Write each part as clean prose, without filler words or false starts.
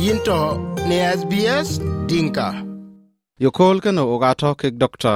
yinto ne SBS Dinka. Yokol kana ogato ke Dr.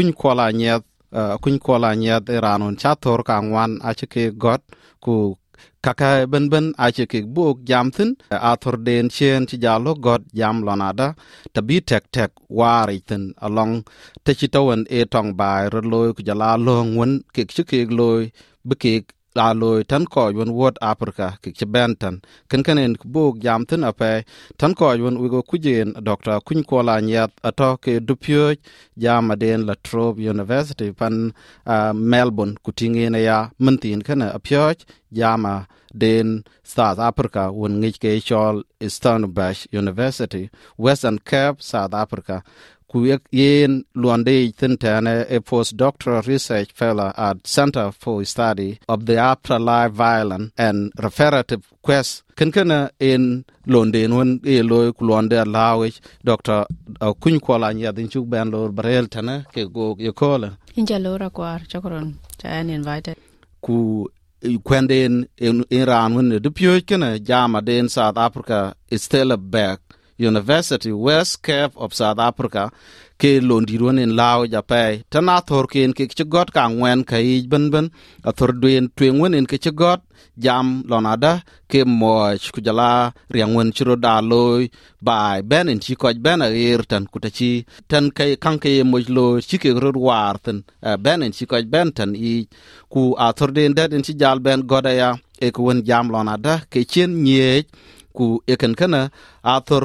Akuny Kuala Nyet Iranon chator kangwan achike got ku kaka ben achike buk jamthin athor den chen chi jalo got jam lonada tabi tek waritin along techitawan e tong bai roloy ku jala long won ke chike loy bikik la loy tan ko yon wot Africa ke bentan kanen buk jamthin ape tan ko yon ugo kujen Dr. Akuny Kuala Nyet atoke dupyo jama den La Trobe University pan Melbourne kutingene ya mentin kana apyoch jama den South Africa won ngike chol Stellenbosch University Western Cape South Africa ku yen luande tintane a postdoctoral research fellow at Center for Study of the Afterlife Violence and Reparative Quest kankana in London when e loy kulonde lawich Dr. Akuny Kuala Nyet chuk ban lor barel tana ke go yekola injalora kwar chokron chan invited ku kwenden in ran when the pyo kana jama den South Africa is still back University West Cape of South Africa ke londiron in Lao Japai tana thorken ke chigot kangwen kai ben athorduen twenwen in ke chigot jam lonada ke moch kujala riangwen chiro da loy bai ben in chikoj ben air tan kutachi tan kai kanke mojlo chike rodwar tan ben in chikoj ben tan I ku athorden dat in chijal ben godaya e kun jam lonada ke chen nyej ku eken kana athor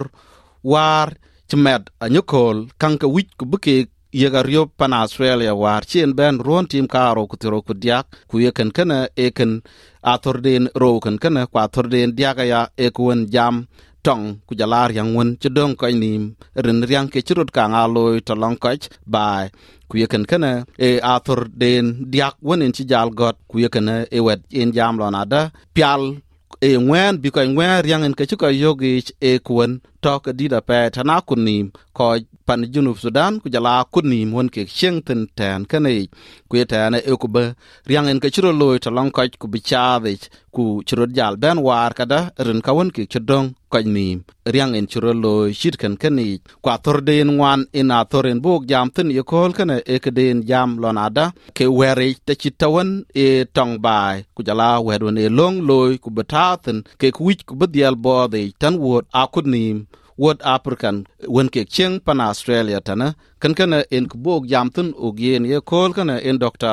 war chmed anyukol kanka wich ku buke yegario pan Australia war chen ben ron tim karo kutiro kudyak ku eken kana eken athorden ro kana kwa athorden diaga ya ekwen jam tong ku jalar yang won chedong ko nim ren riang ke chirut ka ngaloy to long koch bai ku eken kana e athorden diak won in chijal got ku eken e wet in jam lonada pial e ngwen bi ko ngwen riang en ke chuko yogi e kun tok dida pe tana kunim ko pan junub Sudan ku jala kunim won ke chengten tan kane ku etana e ku ba riang en ke chiro loy to long koch ku bichade ku chiro jal ben war kada ren ka won ke chedong ko nim riang en chiro loy shit kan kane ku athorden wan in athoren buk jam tin ye kol kana e ke den jam lonada ke were te chitawan e tong bai ku jala wedon e long loy ku betaten ke ku wich ku bedial bode tan wot akunim wot African when ke cheng pan Australia tana kankana en kubog jamtun ogien ye kol kana en Dr.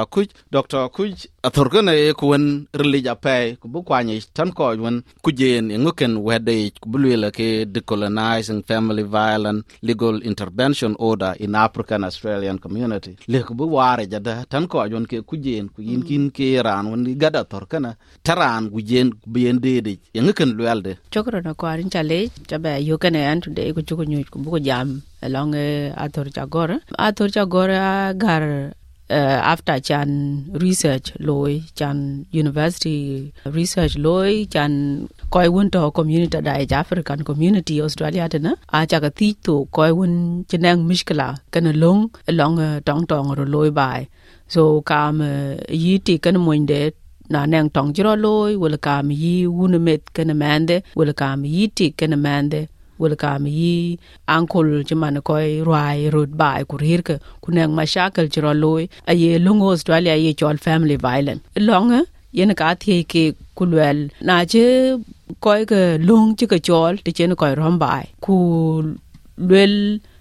Akuny athorgana e kun relija pay kubu kwanye tan ko won kujen nguken wede kubulwela ke decolonizing family violence legal intervention order in African Australian community le kubu ware jada tan ko won ke kujen ku yinkin ke ran won gada thorkana taran kujen bien dede nguken lwelde chokro na kwarin chale chabe yokane an today ku chukunyu kubu jam along athor chagora gar after chan research loy chan university research loy chan koi won to community da African community Australia tana a chaga ti to koi won chenang mishkala kana long along tong ro loy bai so kam yiti kana moinde na nang tong jiro loy wala kam yi wunemet kana mande wala kam yiti kana mande wala kam yi ankol jaman koy roi road bai kurir ke kunang mashakal jiro loy aye lungo Australia ye chol family violence long yen ka thi ke kulwel na je koy ke lung che ke chol te chen koy rom bai ku lwel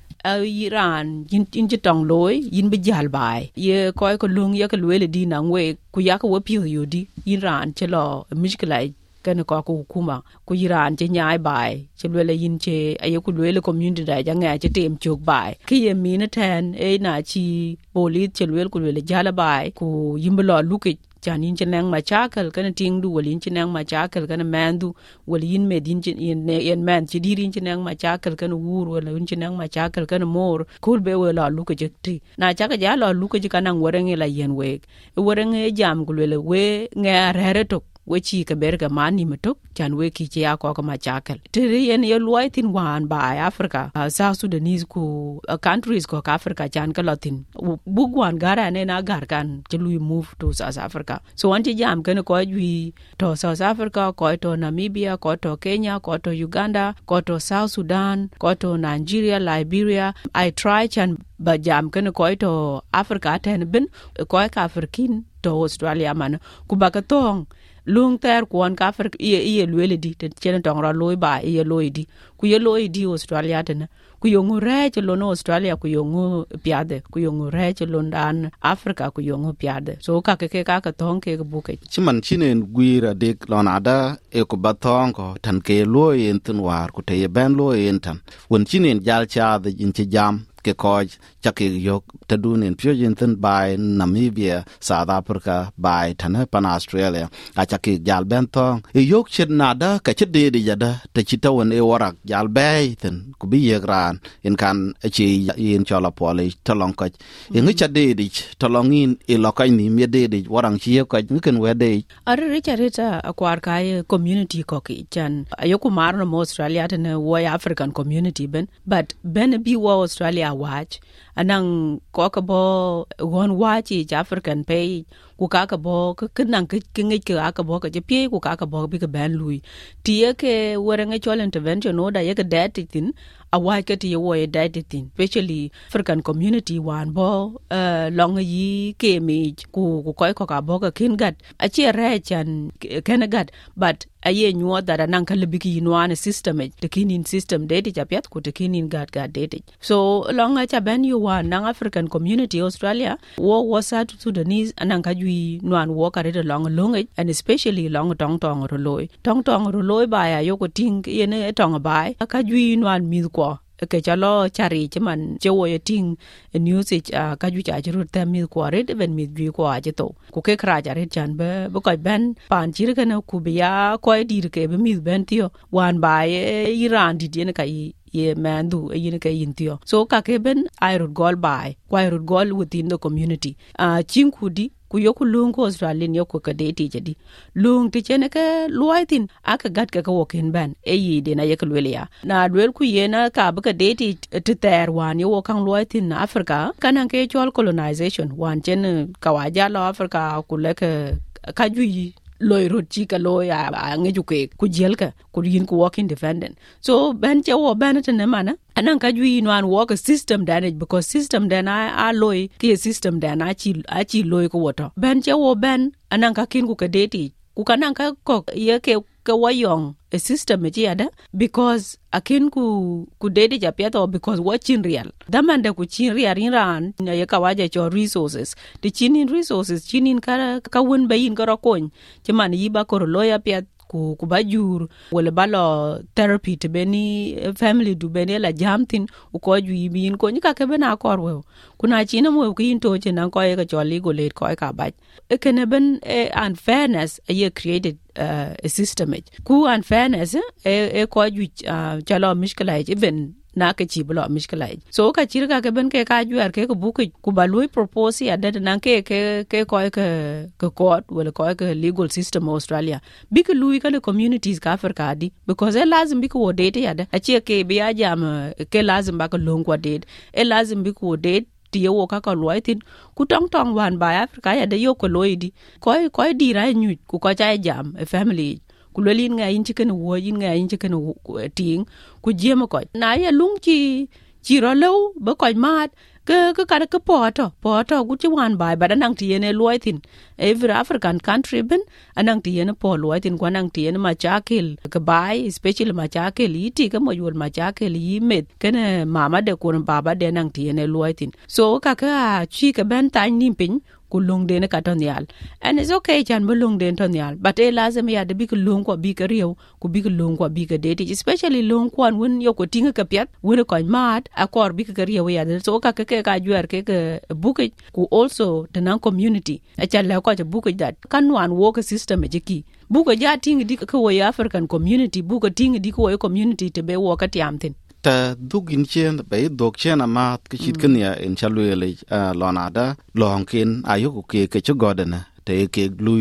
Iran yin tong loy yin bi jal bai ye koy ko lung ye ke lwel di nang we ku ya ko pio yodi Iran che lo mishkilai kana ko hukuma ku Iran che nyai bai che lwele yin che aye ku lwele community da janga che tem chok bai ki ye mina ten e na chi police che lwele ku lwele jala bai ku yimblo luki chanin chenang ma chakal kana ting du walin chenang ma chakal kana mandu walin medin yen man chi dirin chenang ma chakal kana wur wala win chenang ma chakal kana mor kul be wala luka jekti na chaka jala luka jikana warenge la yen we warenge jam ku lwele we nga rere tok we chi ka ber ga mani matok chan we ki che ko ka ma chakal tere yen ye luai tin wan ba Africa South Sudanese ku countries ko Africa chan ka latin bugwan gara ne na gar kan che lui move to South Africa so anti jam kan ko wi to South Africa ko to Namibia ko to Kenya ko to Uganda ko to South Sudan ko to Nigeria Liberia I try chan ba jam kan ko to Africa ten bin ko ka African to Australia man ku ba ka tong lung ter kuan ka Africa ye lwele di te chen tong ra loy ba ye loy di ku ye loy di Australia ten ku yongu re che lo no Australia ku yongu piade ku yongu re che lo dan Africa ku yongu piade so ka ka tong ke bu ke chiman chinen guira de lonada e ko batong ko tan ke loy enten war ku te ben loy enten won chinen jal cha de in che jam ke koj chake yok tadun in pyojenten by Namibia South Africa by Tana pan Australia a chake jal bentong e yok chet nada ka chet de jada te chita won e warak jal bay ten ku bi yegran in kan chi in chola pole talong ka e ngi chade di talongin e lokay ni me de warang chi ka ngi we de are richareta akwar kai community ko ki chan ayoku marno mo Australia ten wo African community but ben bi wo Australia watch anang ko ka bo gon watch African pay ku ka bo kinang kingi ka bo ka je pie ku ka bo bi ka ban lui tie ke werenge chol intervention no da ye ka dat tin a wa ka tie wo ye dat tin especially African community wan bo long yi ke mi ku ko ka bo ka kin gat a che re chan ken gat but aye nyuo da nan ka libiki yinwane system de kinin system de ti japet ku te kinin gat de so long a cha ben you wan nang African community Australia wo sa to Sudanese anan ka jui nwan wo ka re long and especially long tong roloi ba ya yo ko ting yene tong bai ka jui nwan mi ko ke chalo chari chaman chewo ye ting news ka ju cha jru ta mi ko re ben mi ju ko a to ku ke kra ja re chan be ko ben pan jir kana ku biya ko dir ke be mi ben tio wan ba ye Iran di ne ka ye mandu yin ka yin tio so ka ke ben I root goal by why root goal within the community chinkudi ku yoku lung ko Australian yoku ka deti jadi lung ti chene ka luaitin aka gat ka wokin ban e yi de na yek lwelia na lwel ku yena ka ba ka deti ti ter wan yo kan luaitin na Africa kanan ke chol colonization wan chen ka waja lo Africa ku lek ka ju loy rot chi ka loy a ngeju ke ku jel ka ku yin ku walk independent so ben che wo ben te ne mana anan ka ju yin wan walk system damage because system dan a loy ke system dan a chi loy ko woto ben che wo ben anan ka kin ku ka deti ku kanan ka ko ye ke wayong a system ji ada because akin ku deti ja piato because watching real damanda ku chin real ran ye ka waje cho resources the chinin resources chinin ka won bayin ko rakon chiman yiba ko loya piat ku bajur wala balo therapy to beni family du beni la jamtin ko ju yibin ko ni ka ke bena korwe kuna china mo ku into china ko ye ka joli go let ko ka baj ekene ben unfairness ye created a system ku unfairness ko ju chalo mishkala even na ka ci bula mishkala so ka cirga ka ben ke ka juar ke ku buku ku balui propose ya da nan ke ko ka court wala ko ka legal system Australia big lui ka communities ka Africa di because lazim big wo date ya da a ce ke biya jam ke lazim ba ka long ko date lazim big wo date ti yo ka ka loitin ku tong wan ba Africa ya da yo ko loidi ko di ra nyu ku ko cha jam a family kulolin nga yin chicken wo yin nga yin chicken ting ku jema ko na ya lung chi ro lo ba ko mat ke ka ka poto ku chi wan bai ba nang ti ne loitin every African country ben anang ti ne po loitin ko nang ti ne ma chakil ka bai especially ma chakil iti ka mo yul ma chakil yi met kene mama de ko baba de nang ti ne loitin so ka chi ka ben tan nim pin kulung de ne ka ton yal and it's okay chan bulung de ton yal but lazim ya de bi kulung ko bi ka riyo ku bi kulung ko bi ka de especially lung kwan won yo ko tinga ka piat won ko mat akor bi ka riyo ya de so ka juar ke buke ku also the non community a chan la ko buke that kan wan work system jiki buke ja tinga di ko ya African community buke tinga di ko community te be wo ka tiamtin ta dugin chen be dog chen ama ke chit kenya in chalwele lonada longkin ayo ke chogodena te ke gluithen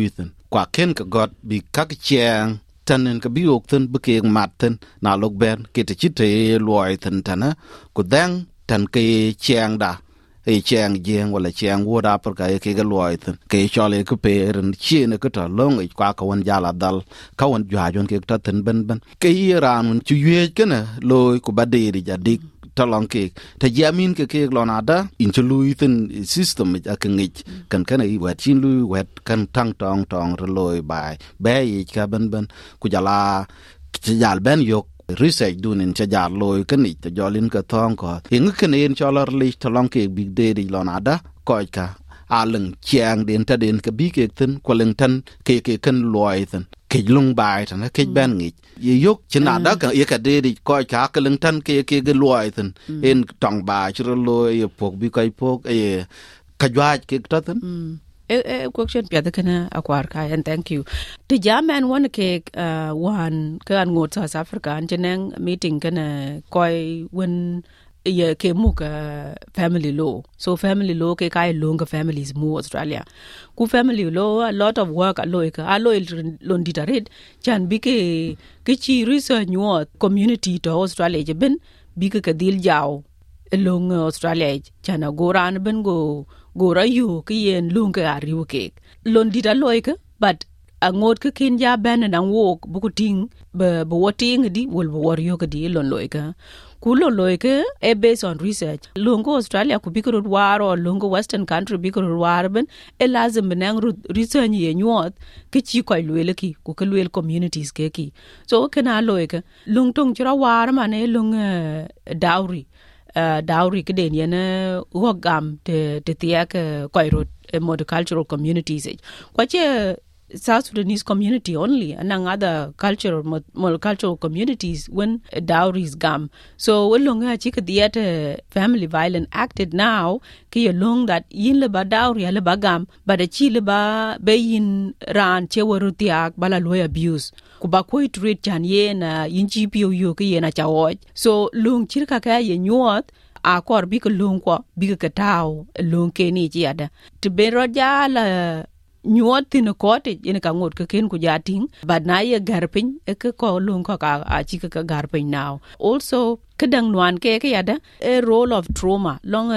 kwa ken ka got bi kak cheng tanen ka bi ok ten bi ke mat ten na lok ben ke te chite loy ten tana ku dang tan ke cheng da e cheng jeng wala cheng wo da per ka ke ga loy ten ke chole ku pe ren chi ne ka ta long e kwa ka won jala dal ka won jwa jon ke ta ten ben ke iran chu ye ke na loy ku ba de ri ja dik talong ke ta jamin ke lonada in chlui tin system a kengich kan kana I wat chin lui wet kan tang tong reloi bai be ka ben ku jala jal ben yok research dun in jal loy kan ni to jolin ka thong ko ing ken en cholar li talong ke big day di lonada ko ka aleng chiang den ta den ka bi ke tin ko leng tan ke kan loi tin ke lung bai tan ke ben ngi ye yok china da ka ye ka de di ko ka ka leng tan ke ge loi tin en tong ba chro loi ye pok bi kai pok e ka jwa ke ta tin question pia da kana akwar ka and thank you to jamen one ke one kan ngot South Africa an jeneng meeting kana koi when ye ke muka family law so family law ke kai longer families more Australia ku family law a lot of work alloy londitared chan bi ke chi research nyot community to Australia je ben bi ke dil jaw long Australia chan goran ben go rayu ke yen lung ke ariu ke londita loy ke but angot ke kin ja ben na wok bu ko ting be woting di wol bo wario ke di lon loy ke kulo loike e based on research lungo Australia ku bikuru war or lungo western country bikuru war ben e lazim benang research ye nyot ke chi ko luele ki ku ke luel communities ke ki so kana loike lung tung chira war mane lung dowry ke den yene wogam te tiak ko ro multicultural communities kwache South Sudanese community only and other cultural multicultural communities when dowries gam so long chika diet family violence acted now ki long that yin le ba dowry le ba gam but the chi le ba be yin ran che warutiak bala loy abuse ku ba ko treat chan ye na yin gpu yo ki ye na chawo so long chirka ka ye nyot a kor bi ko long ko bi ka taw long ke ni ji ada to be rojala nyuot tin kote yen ka ngot ka ken ku jating but na ye garpin e ko lung ko ka a chi ka garpin now also kedang nuan ke yada a role of trauma long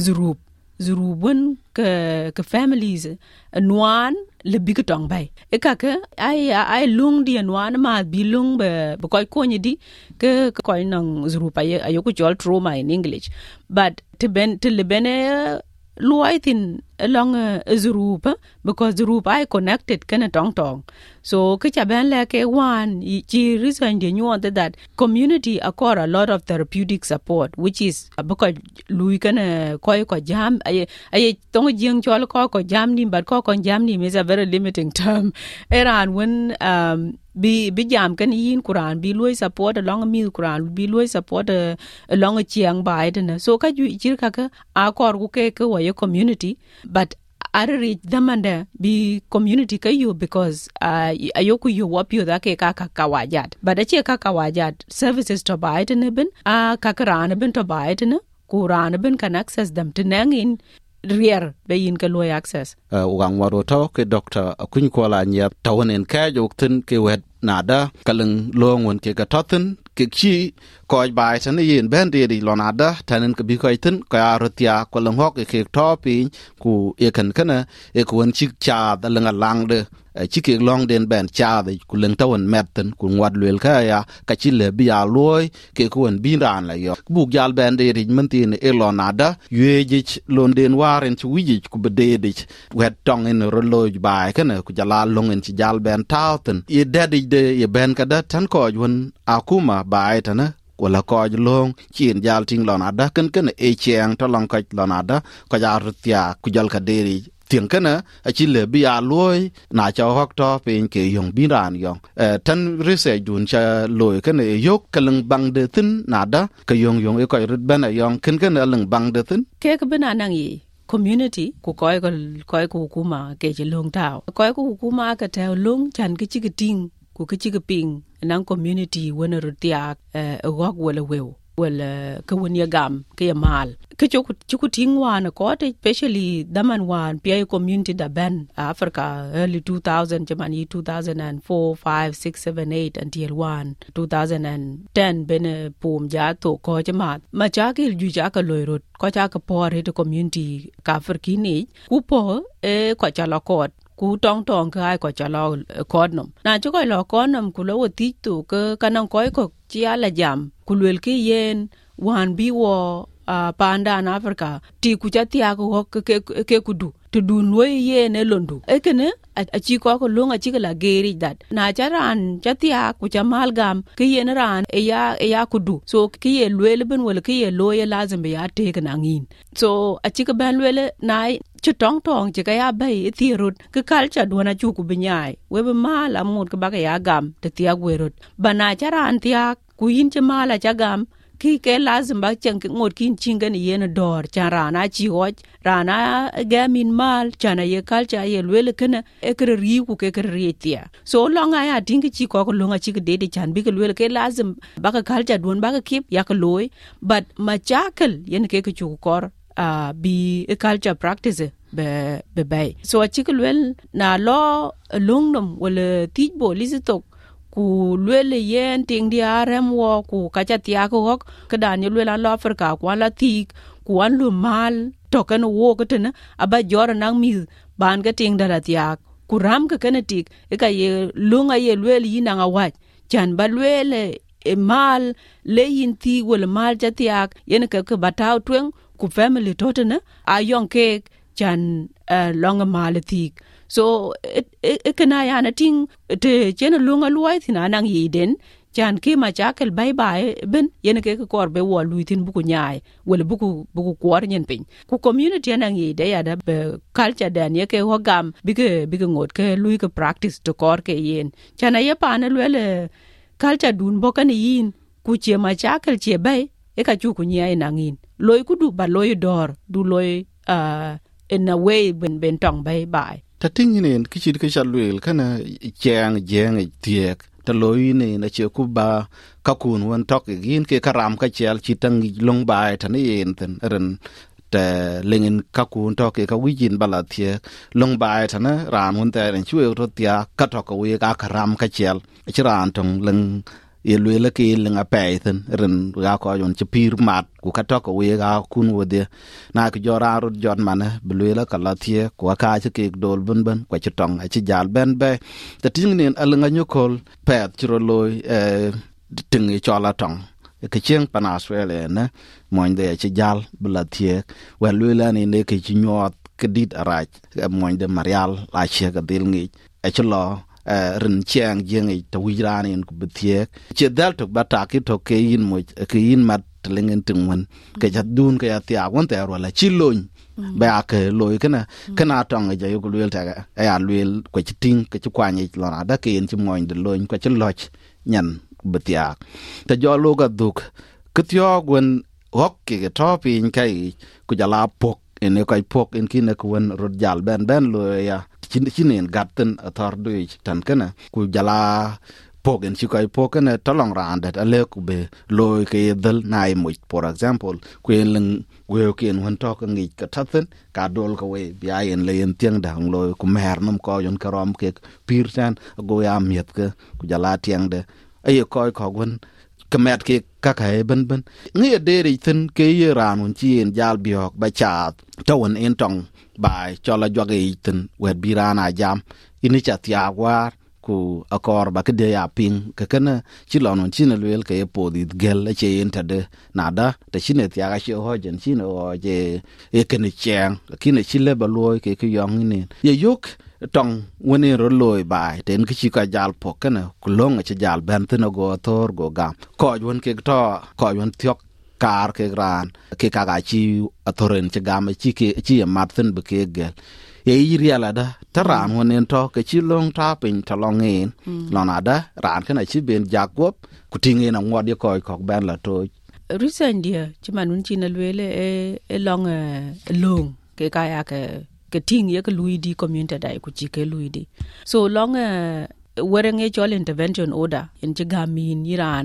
zurubun ka families nuan le big tong bay e ka ai lung di nuan ma bi lung be ko ko ni di ke ko nang zurupa ye ayoku jol trauma in English but to le bene luaitin along Zurupa because Zurupa I connected kana tong so kicha ben like one chi reason de you that community acquire a lot of therapeutic support which is because lui kana ko jam ay tong jing chol ko jam ni but ko jam ni is a very limiting term eran when bi jam kan yin Quran bi lui support along mi Quran bi lui support along chiang bai na so ka ju chir ka akor ku ke wa your community but I reach them and be community ka you because ayoku you wap you da ke ka kawajat but ache ka kawajat services to buy it ne ben ka karan ben to buy it ne Quran ben can access them to nangin rear be yin ka loy access wang waro to ke doctor akuny ko la nya tawen ka jokten ke wet nada kaleng long won ke ka toten ke chi ko bai san yin ben de lonada tanen ke bi ko tin ka arotia ko lang hok ke to pi ku e kan kana e ko won chi cha da lang de chi ke long den ben cha de ku leng tawon metten ku ngwad lel ka ya ka chi le bi ya loy ke ko won bi ran la yo bu gal ben de ri man tin e lonada ye ji lon den waren chi wi ku be de wet tong en ro loy bai kana ku jala long en chi jal ben tauten ye de ye ben ka da tan ko won akuma bai tana wala ko long chin jal ting lonada kan e cheng to long ka lonada ko ja rutia ku jal ka de tiếng kana a chi le bi a loy na cha hok to pen ke yong bi ran yong tan research dun cha loy kana yok kalang bang de tin na da ka yong e ko rut ban a yong kan lang bang de tin ke ka bana nang yi community ku ko kuma ke je long taw ko kuma ka taw long chan ke chi ting ku ke chi ping nang community wona rutia wak wala wew wel ka woni gam ke mal ke chuku tingwa na ko especially daman wan PI community da ban Africa early 2000 jamani 2004 5 6 7 8 until 2010 ben pum ja to ko jama ma cha ke ju ja ka loirot ko cha ka por he community ka Afrikini ku po ko cha la ko ku tong ka ko cha lo kodnom na chu ko lo kodnom ku lo ti tu ka kanang ko chia la jam ku lel ki yen wan bi wo panda na Africa ti ku cha tia ko ke kudu to do no yen e londu ekene a chi ko lunga chi la geri that na charan cha tia ku cha malgam ki yen ran e ya kudu so ki ye lwel ben wala ki ye lo ye lazim be ya te kana ngin so a chi ka ban lwel na chu tong chi ka ya bai ti rut ka culture do na chu ku binyai we be mala mut ka ba ka ya gam te tia gwerut bana charan tia ku yin cha mala cha gam ki ke lazim ba chang ngot kin chinga ni yen dor charana chi hoj rana gamin mal chana ye culture ye lwel kana e kre ri ku ke kre ri tia so longa ya ding chi ko longa chi ke de chan bi ke lwel ke lazim ba ka culture don ba ka kip ya ka loy but machakal yen ke chu kor bi culture practice be bay so chi ke lwel na lo lungnom wala tijbo lizitok ku lwele yen ting dia rem wo ku kacha tia ko hok kadan ye lwela lo Africa ku la tik ku an lu mal token wo ketena aba jor nang mi ban ga ting dara tia ku ram ka kana tik e ka ye lunga ye lwele yina nga wach chan ba lwele e mal le yin ti wala mal ja tia yen ka bataw twen ku family totena a yong ke chan long mal tik so it kana ya na ting te chen lunga luai thina nang yiden chan ki ma chakel bye bye ben yen ke kor be wo luitin buku nyai wala buku kwor nyen pin ku community nang yide ya da be culture dan ye ke hogam bige ngot ke lui ke practice to kor ke yen chana ye pa na lele culture dun bokan yin ku che ma chakel che bay e ka chu ku nyai nang yin loy ku du ba loy dor du loy in a way ben tong bye bye ta ting ni ki chi ke cha lwel kana jeng tiek ta loy ni na che ku ba ka kun won tok gin ke karam ka chel chi tang long bai ta ni en ten ren ta lengin ka kun tok ke ka wijin bala tie long bai ta na ran won ta ren chue ro tia ka tok ka we ka karam ka chel chi ran tong leng ye lwela ke lenga paithen ren ga ko yon chi pir mat ku ka tok we ga kun wode na ki jora rut jon mane lwela ka la tie ku ka chi ke dol bun ku chi tong a chi jal ben be ta ting nen alenga nyokol pet chi ro loy ting e chola tong ke cheng pana Australia na moinde chi jal bla tie wa lwela ni ne ke chi nyot ke dit arach moinde marial la che ga dil ngi e chi lo rin chiang jeng to wiran in ku betie che dal to bata ki to ke yin mo ke yin mat lingen tingwan ke jadun ke atia won te ro la chilon ba ke loy kana tong ja yo ku lel ta ya lel ko chiting ke chi kwani lona da ke yin chi moin de loin ko chi loch nyan betia ta jo lo ga duk ketyo gwen hok ke to pin kai ku jala pok en ko pok en kin ko wen rod jal ben lo ya chinen gatten athar duich tan kana ku jala pogen chi kai poken tolong randa ale ku be loy ke dal nai mu for example ku leng we ken hon tok ngi ka tathen ka dol ka we bia en le en tiang dang loy ku mer nom ko yon karom ke pir san go ya miet ke ku jala tiang de ay ko gon kemet ke ka kai ben ngi de ri thin ke ye ran un chi en jal biok ba cha tawon en tong bai chola joge itin wet birana jam ini chatia war ku akor ba ke de ya ping ke kana chilon chine lwel ke podi gel che intade nada te chine tia ga che ho jen chine o je e kene cheng kine chile ba loy ke yong ni ye yok tong woni ro loy bai ten ki ka jal po kana ku long che jal ben tin go tor go gam ko won ke to ko won tyok kar ke gran ke kaga chi atoren che gam chi mathen be ke gel ye yiriala da taran wonen to ke chi long ta pin ta long en lona da ran kana chi ben jakop ku tinge na ngod ye ko ben la to recent dia chi manun chi na lwele e long long ke kaya ke ting ye ke lui di community dai ku chi ke lui di so long werenge chol intervention order in chi gamin iran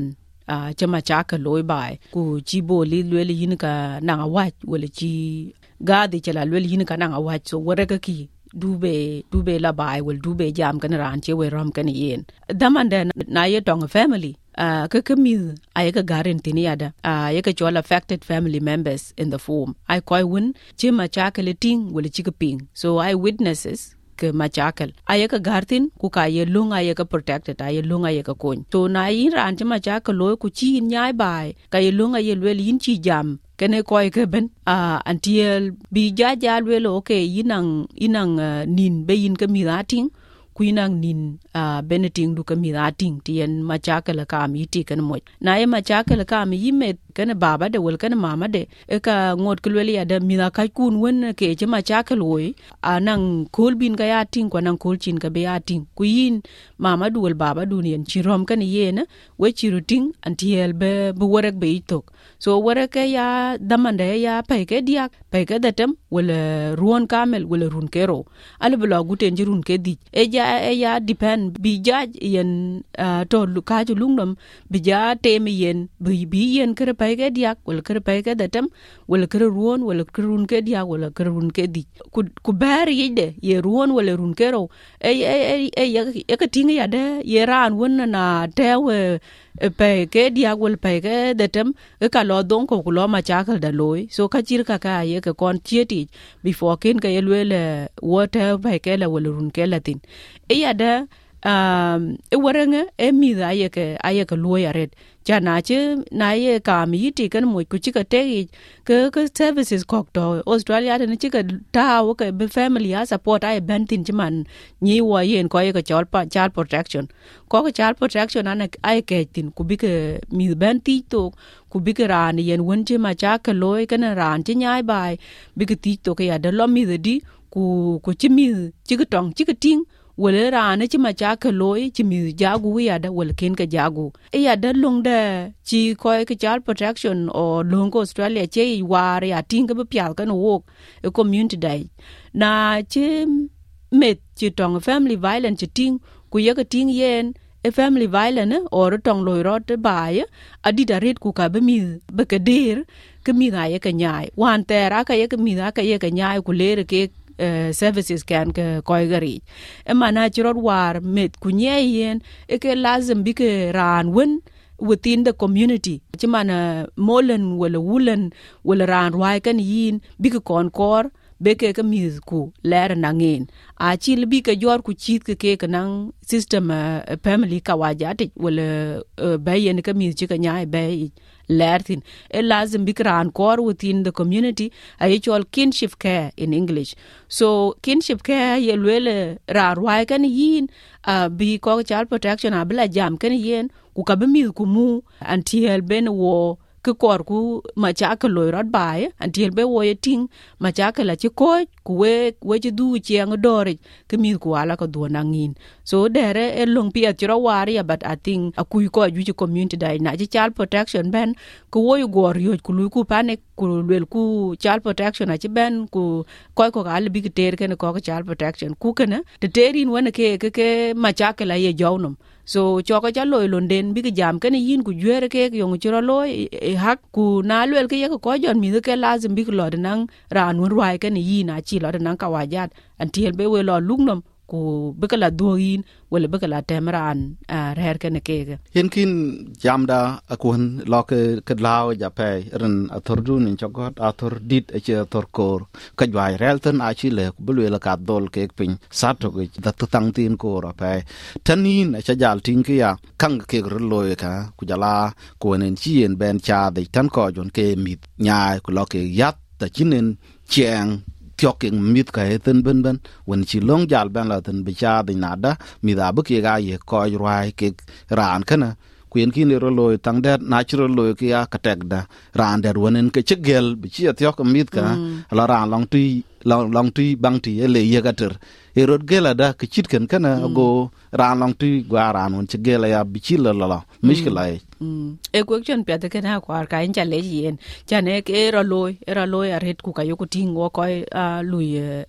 chama chaka loy bai ku chibo li lweli yin ka nanga wach wala chi gadi chala lweli yin ka nanga wach so wara ka ki dube la bai wal dube jam kan ran che we ram kan yen damanda na ye tong family ka mi ay ka garin tiniada ay ka chola affected family members in the form I koi win chima chaka le ting wala chi ka ping so I witnesses ke machakal ayeka gartin ku ka ye lunga ye ka protected ay lunga ye ka kon to na yin ran ti machakal lo ku chi nyai bai ka ye lunga ye lwel yin chi jam kene koy ke ben until bi ja lwel okay inang nin be yin ka mi rating kuinang nin beneting du ka mi rating tien machakal ka mi ti kan mo na ye machakal ka mi yimet kan baba de wel kan mama de e ka ngot kulweli ada mi na kai kun wen ke je machakal oi anang kol bin ga ya ting ko nang kol chin ka be ya ting kuin mama du wel baba du nien chirom kan ye na we chiruting until be worek be itok so worek ya damande ya pai ke diak pai ke datem wel ruon kamel wel run kero ale bla guten jirun ke di e ya depend bi jaj yen to ka ju lungdom bi ja tem yen bi yen kre pai ke diak wel kre pai ke datem wel kre ruon wel kre run ke diak wel kre run ke di ku ber yide ye ruon wel run kero e ka tinga ya de ye ran won na tewe pai ke diak wel pai ke datem e ka lo don ko lo ma chakal da loy so ka chir ka ye ka kon chieti before ken ka ye le water pai ke la wel run ke latin e ya da e waranga e mi da ye ka loy aret jana che na ye ka mi ti kan mo ku chi ka te ke services kok to Australia ne chi ka ta wo ka be family ya support ai ben tin man ni wa yen ko ye ka child protection ko ka child protection ana ai ke tin ku bi ke mi ben ti to ku bi ke ran yen won che ma cha ka loy kan ran che nyai bai bi ke ti to ka ya da lo mi di ku chi mi chi ka tong chi ka ting wala rana ci machaka loy ci mi jagu ya da wala ken ka jagu ya da long da ci koy ka child protection o longo Australia che war ya tinga be pyal kan wok e community dai na ci met ci tong family violence ci ting ku ya ka ting yen e family violence or tong loy rot ba ya adida red ku ka be mi be ka der ke mi na ya ka nyai wan tera ka ya ka mi na ka ya ka nyai ku le ke services kan ke koy gari e mana chirot war met kunye yen e ke lazim bi ke ran wen within the community chimana molen wala wulen wala ran wai kan yin bi ke kon kor beke ka miz ku ler nangen a chil bi ka jor ku chit ke nang system family ka wajati wala bayen ka miz chi ka nyai bay lertin e lazim bi kran kor within the community a actual kinship care in English so kinship care ye lwele rar wai kan yin bi ko child protection abla jam kan yen ku ka bi miz ku mu until ben wo ke kor ku machaka loy rot bae until be wo yeting machaka la chi ko ku we chi du chiang dore ke mi ku ala ko do nangin so dere e long pi atira wari but I think akui ko ju community dai na chi child protection ben ku wo yu gor yo ku lu ku pane ku lwel ku child protection a chi ben ku ko ala big ter ken ko child protection ku ken te terin wona ke machaka la ye jawnom so choko cha loy londen bi jam ken yin ku jwere ke yong chiro loy hak ku na lwel ke ye ko jon mi ke lazim bi lo nang ran won wai ken yin a chi lo nang ka wajat until be we lo lugnom ku bi la doin wala bi la temran rer ken ke yen kin jamda akun lo ke lao ja pe ren athor du nin chogot athor dit e che athor kor ka jwai relten a chi le bu le ka dol ke pin sato ge da tang tin ko ra pe tanin a cha jal tin ke ya kang ke ro lo ka ku jala ko nen chi en ben cha de tan ko jon ke mit nya ku lo ke yat ta chinen cheng tioking mit ka eten ben wen chi long jal ben la ten bicha de nada mi da bu ke ga ye ko rwai ke ran kana kuen kin ro loy tang dat natural loy ke ya ka tek da ran der wonen ke chigel bi chi tiok mit ka la ran long tui bang ti ele ye ga ter e rod gela da ke chit ken kana go ran long tui gwa ran won chigela ya bi chi la mishkila e question pe de kana kwar ka in chale yen chane ke ro loy a ret ku ka yo ku ting wo ko lui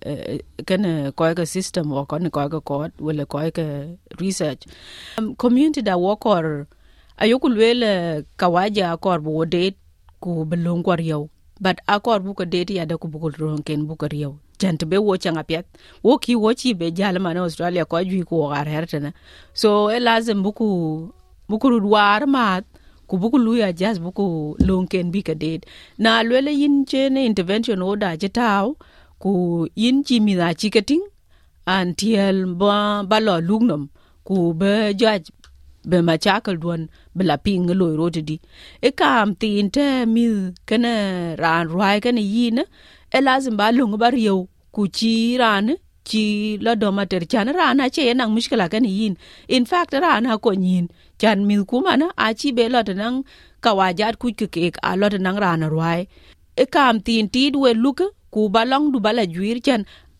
kana ko ka system wo ko wala ko ka research community da wo ko ayokul wele kawaja akor bu date ku belong kwa riyo but akor bu ko date ya da ku bu ko ronken bu ko riyo jant be wo changa pet wo ki wo chi be jala man Australia ko ju ko gar hertena so lazim buku ruwar mat ku buku luya just buku lonken bi ka date na lwele yin chene intervention order jetaw ku yin chi mi da chiketing until ba lo lugnum ku be judge be machakal duan bela ping lo rote di e kam tin te mi kana ran ruai kana yin e lazim ba lung ba riyo ku chi ran chi la do mater chan rana che nang mushkila kan yin in fact rana ko nyin chan mi kuma na a chi be lo nang kawajat ku ke a lo nang rana ruai e kam tin ti we luka ku balong du bala juir chan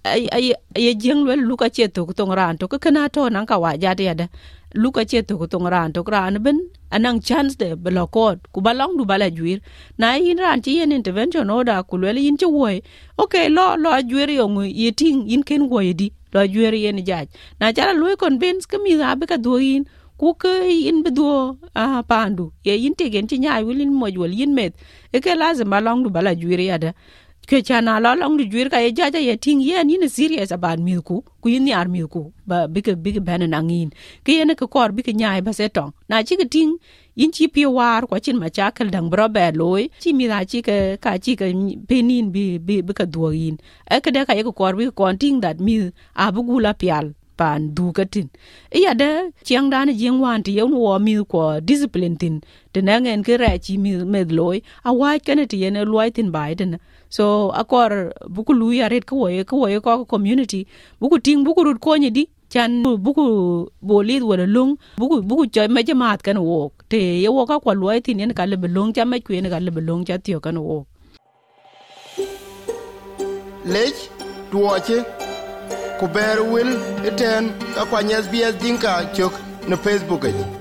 ay jeng le luka che to tong ran to kana to nang kawajat ya da luka che to tong ran to ran ben anang chance de blockout ku balong du bala juir na yin ran ti yen intervention order ku le yin che woy okay lo juir yo ngu yiting yin ken woy di lo juir yen jaj na jara lo convince ke mi ga be ka do yin ku ke yin be do pandu ye yin te gen ti nyaay wilin mojwal yin met e ke lazim balong du bala juir ya da ke chana la long du juir ka ye jaja ye ting yen yin serious about milku ku yin yar milku ba big ban nangin ke yen ke kor big nyaay ba setong na chi ke ting yin chi pi war ko chin ma chakal dang bro ba loy chi mi na chi ke ka chi ke penin bi ka duoin e ke de ka ye ko kor bi kon ting that mi abugula pial pan du katin e ya de chiang dan jing wan ti yon wo mi ko discipline tin de nangen ke ra chi mi med loy a wa ken ti yen loy tin biden so akor buku lu ya red ko ko community buku ting buku rut ko ni di chan buku bolid wala lung buku joy ma jamat kan wo te ye wo ka ko loy tin yen ka le belong cha ma kwen ka le belong cha tio kan wo lech tuoche ku ber wil iten ka kwa SBS Dinka chok na Facebook